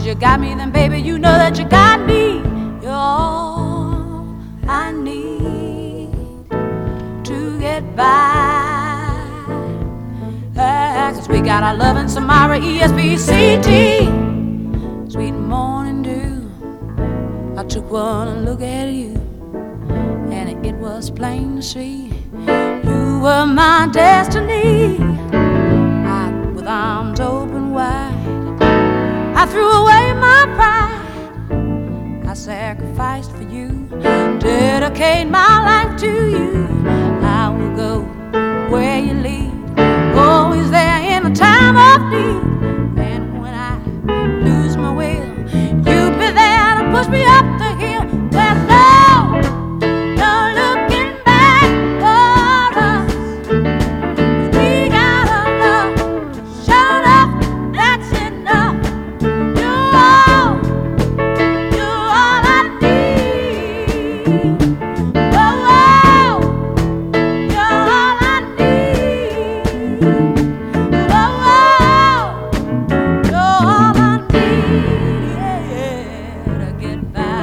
you got me, then baby, you know that you got me. You're all I need to get by. 'Cause we got our love in Samara, ESBCT, sweet morning dew. I took one look at you, and it was plain to see you were my destiny. With arms open wide, I threw away my pride. I sacrificed for you, dedicate my life to you. I will go where you lead, always there in the time of need. And when I lose my will, you'll be there to push me up the hill. There's no looking back for us. We got a love showed up, that's enough. You're all I need. Oh, you're all I need. Oh, you're all I need, yeah, to get by.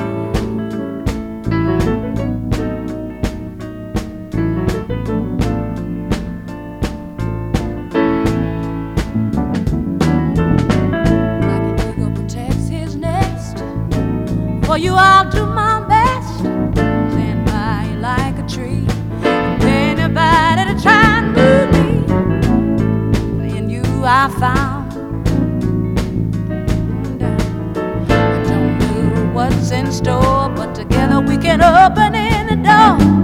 Like an eagle protects his nest, for you I'll do my best. Stand by you like a tree, anybody to try and move me. In you I found, I don't know what's in store, but together we can open any door.